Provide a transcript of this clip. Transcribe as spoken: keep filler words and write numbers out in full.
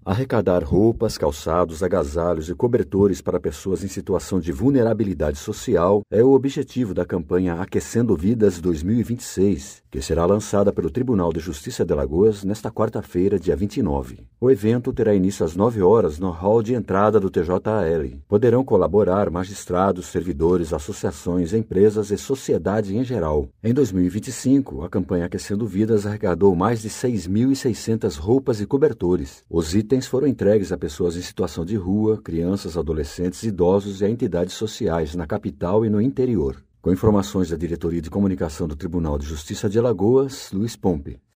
Arrecadar roupas, calçados, agasalhos e cobertores para pessoas em situação de vulnerabilidade social é o objetivo da campanha Aquecendo Vidas dois mil e vinte e seis, que será lançada pelo Tribunal de Justiça de Alagoas nesta quarta-feira, dia vinte e nove. O evento terá início às nove horas no hall de entrada do T J A L. Poderão colaborar magistrados, servidores, associações, empresas e sociedade em geral. Em dois mil e vinte e cinco, a campanha Aquecendo Vidas arrecadou mais de seis mil e seiscentas roupas e cobertores. Os itens foram entregues a pessoas em situação de rua, crianças, adolescentes, idosos e a entidades sociais na capital e no interior. Com informações da Diretoria de Comunicação do Tribunal de Justiça de Alagoas, Luiz Pompe.